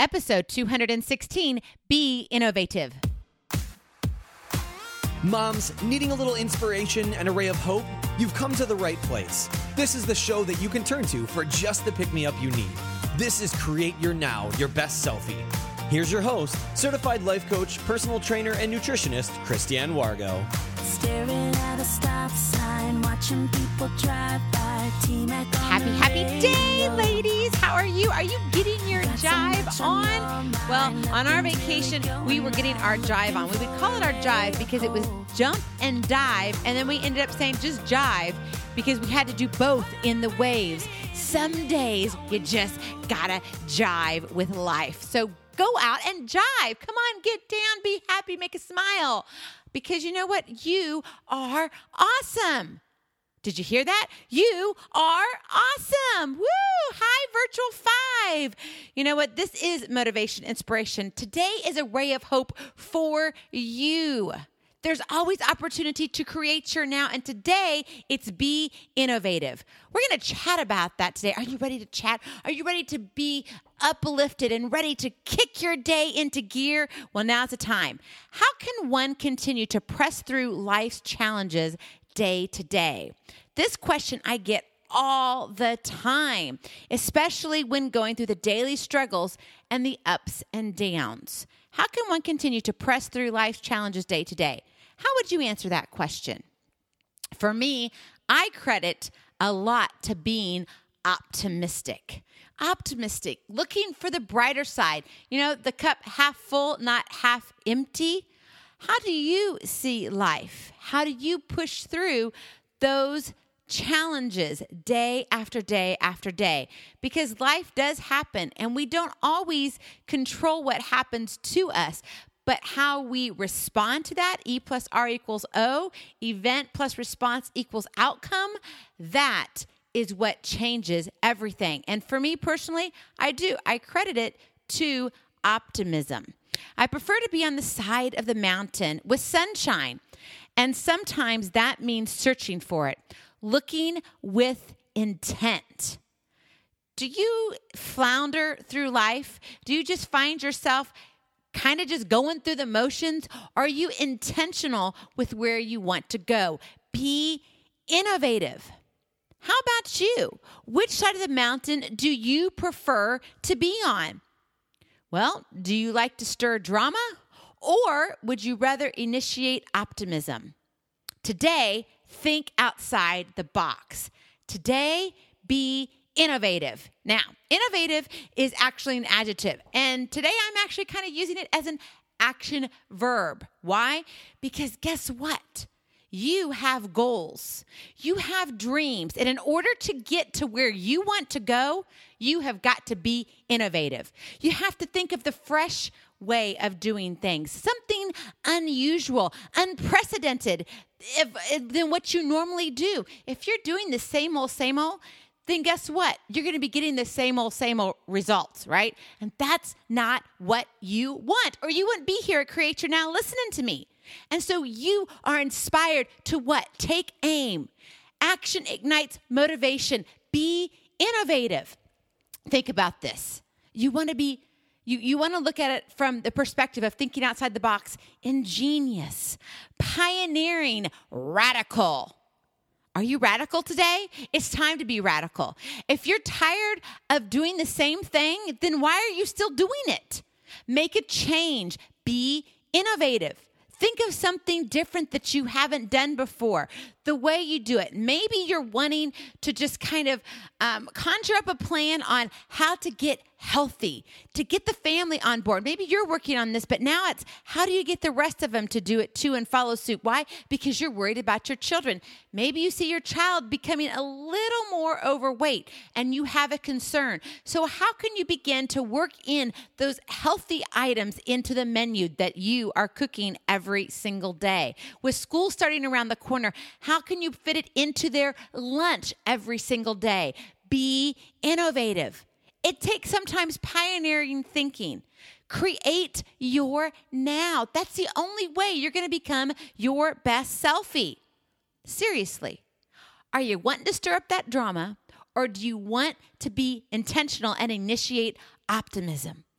episode 216, Be Innovative. Moms, needing a little inspiration and a ray of hope? You've come to the right place. This is the show that you can turn to for just the pick-me-up you need. This is Create Your Now, Your Best Selfie. Here's your host, certified life coach, personal trainer, and nutritionist, Christiane Wargo. Staring at a stop sign, watching people drive by. Happy day, ladies. How are you? Are you getting your jive on? Well, on our vacation, we were getting our jive on. We would call it our jive because it was jump and dive, and then we ended up saying just jive because we had to do both in the waves. Some days you just gotta jive with life. So go out and jive. Come on, get down, be happy, make a smile. Because you know what? You are awesome. Did you hear that? You are awesome. Woo! Hi, Virtual 5. You know what? This is motivation, inspiration. Today is a ray of hope for you. There's always opportunity to create your now, and today it's be innovative. We're going to chat about that today. Are you ready to chat? Are you ready to be uplifted and ready to kick your day into gear? Well, now's the time. How can one continue to press through life's challenges day to day? This question I get all the time, especially when going through the daily struggles and the ups and downs. How can one continue to press through life's challenges day to day? How would you answer that question? For me, I credit a lot to being optimistic. Optimistic, looking for the brighter side. You know, the cup half full, not half empty. How do you see life? How do you push through those challenges day after day after day? Because life does happen, and we don't always control what happens to us. But how we respond to that, E plus R equals O, event plus response equals outcome, that is what changes everything. And for me personally, I credit it to optimism. I prefer to be on the side of the mountain with sunshine. And sometimes that means searching for it, looking with intent. Do you flounder through life? Do you just find yourself kind of just going through the motions? Are you intentional with where you want to go? Be innovative. How about you? Which side of the mountain do you prefer to be on? Well, do you like to stir drama, or would you rather initiate optimism? Today, think outside the box. Today, be innovative. Now, innovative is actually an adjective, and today I'm actually kind of using it as an action verb. Why? Because guess what? You have goals. You have dreams. And in order to get to where you want to go, you have got to be innovative. You have to think of the fresh way of doing things, something unusual, unprecedented than what you normally do. If you're doing the same old, then guess what? You're going to be getting the same old results, right? And that's not what you want, or you wouldn't be here at Create Your Now listening to me. And so you are inspired to what? Take aim. Action ignites motivation. Be innovative. Think about this. You want to look at it from the perspective of thinking outside the box, ingenious, pioneering, radical. Are you radical today? It's time to be radical. If you're tired of doing the same thing, then why are you still doing it? Make a change. Be innovative. Think of something different that you haven't done before, the way you do it. Maybe you're wanting to just kind of conjure up a plan on how to get healthy, to get the family on board. Maybe you're working on this, but now it's how do you get the rest of them to do it too and follow suit? Why? Because you're worried about your children. Maybe you see your child becoming a little more overweight and you have a concern. So how can you begin to work in those healthy items into the menu that you are cooking every single day? With school starting around the corner, how can you fit it into their lunch every single day? Be innovative. It takes sometimes pioneering thinking. Create your now. That's the only way you're going to become your best selfie. Seriously. Are you wanting to stir up that drama, or do you want to be intentional and initiate optimism?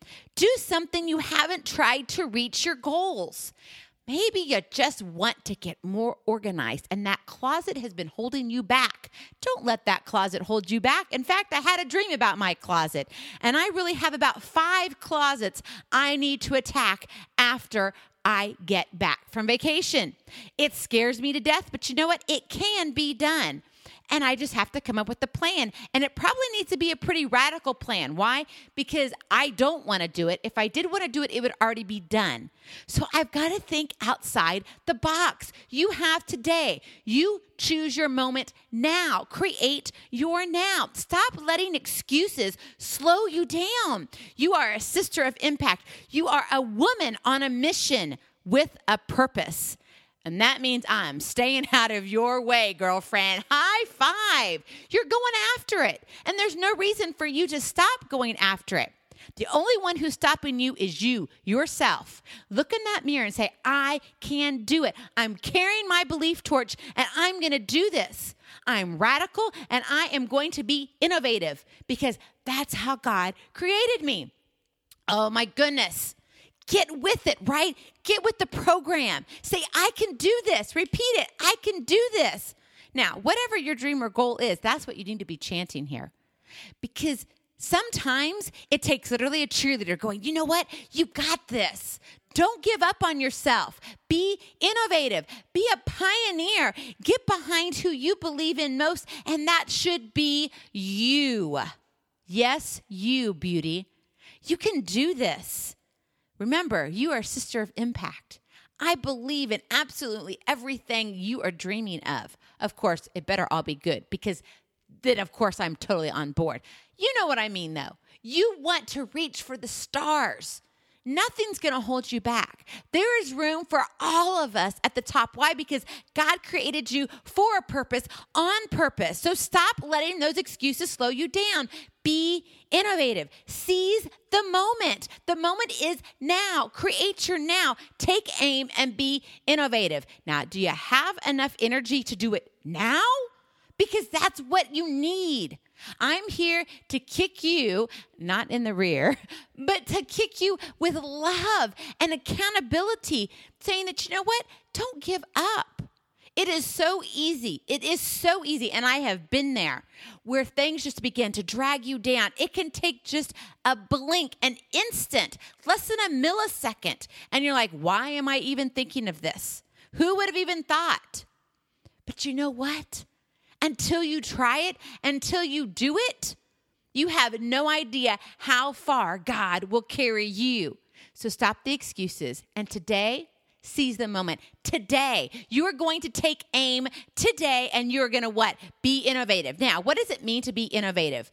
Do something you haven't tried to reach your goals. Maybe you just want to get more organized and that closet has been holding you back. Don't let that closet hold you back. In fact, I had a dream about my closet, and I really have about 5 closets I need to attack after I get back from vacation. It scares me to death, but you know what? It can be done. And I just have to come up with a plan. And it probably needs to be a pretty radical plan. Why? Because I don't want to do it. If I did want to do it, it would already be done. So I've got to think outside the box. You have today. You choose your moment now. Create your now. Stop letting excuses slow you down. You are a sister of impact. You are a woman on a mission with a purpose. And that means I'm staying out of your way, girlfriend. High five. You're going after it. And there's no reason for you to stop going after it. The only one who's stopping you is you, yourself. Look in that mirror and say, I can do it. I'm carrying my belief torch and I'm going to do this. I'm radical and I am going to be innovative because that's how God created me. Oh my goodness. Get with it, right? Get with the program. Say, I can do this. Repeat it. I can do this. Now, whatever your dream or goal is, that's what you need to be chanting here. Because sometimes it takes literally a cheerleader going, you know what? You got this. Don't give up on yourself. Be innovative. Be a pioneer. Get behind who you believe in most, and that should be you. Yes, you, beauty. You can do this. Remember, you are a sister of impact. I believe in absolutely everything you are dreaming of. Of course, it better all be good because then, of course, I'm totally on board. You know what I mean, though. You want to reach for the stars. Nothing's going to hold you back. There is room for all of us at the top. Why? Because God created you for a purpose, on purpose. So stop letting those excuses slow you down. Be innovative. Seize the moment. The moment is now. Create your now. Take aim and be innovative. Now, do you have enough energy to do it now? Because that's what you need. I'm here to kick you, not in the rear, but to kick you with love and accountability, saying that, you know what? Don't give up. It is so easy. It is so easy. And I have been there where things just begin to drag you down. It can take just a blink, an instant, less than a millisecond. And you're like, why am I even thinking of this? Who would have even thought? But you know what? Until you try it, until you do it, you have no idea how far God will carry you. So stop the excuses. And today, seize the moment. Today, you are going to take aim today, and you're going to what? Be innovative. Now, what does it mean to be innovative?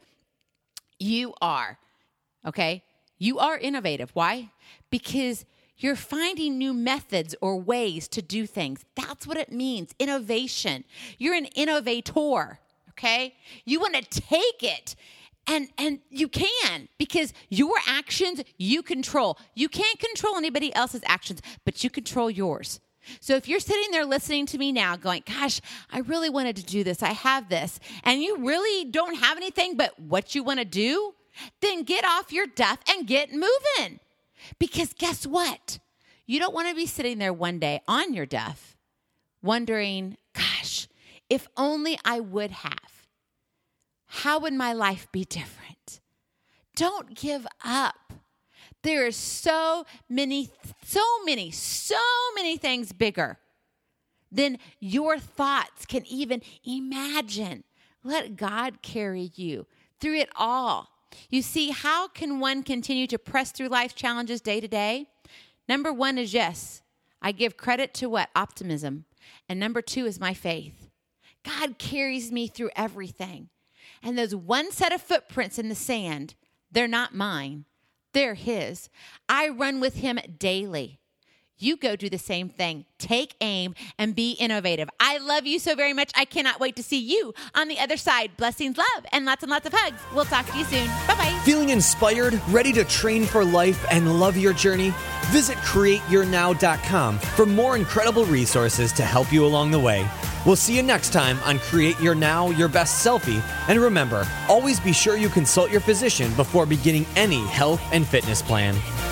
You are, okay? You are innovative. Why? Because you're finding new methods or ways to do things. That's what it means, innovation. You're an innovator, okay? You want to take it, and you can, because your actions you control. You can't control anybody else's actions, but you control yours. So if you're sitting there listening to me now going, gosh, I really wanted to do this. I have this, and you really don't have anything but what you want to do, then get off your duff and get moving. Because guess what? You don't want to be sitting there one day on your duff wondering, gosh, if only I would have. How would my life be different? Don't give up. There are so many things bigger than your thoughts can even imagine. Let God carry you through it all. You see, how can one continue to press through life's challenges day to day? Number 1 is yes. I give credit to what? Optimism. And number 2 is my faith. God carries me through everything. And those one set of footprints in the sand, they're not mine. They're His. I run with Him daily. You go do the same thing. Take aim and be innovative. I love you so very much. I cannot wait to see you on the other side. Blessings, love, and lots of hugs. We'll talk to you soon. Bye-bye. Feeling inspired, ready to train for life, and love your journey? Visit CreateYourNow.com for more incredible resources to help you along the way. We'll see you next time on Create Your Now, Your Best Selfie. And remember, always be sure you consult your physician before beginning any health and fitness plan.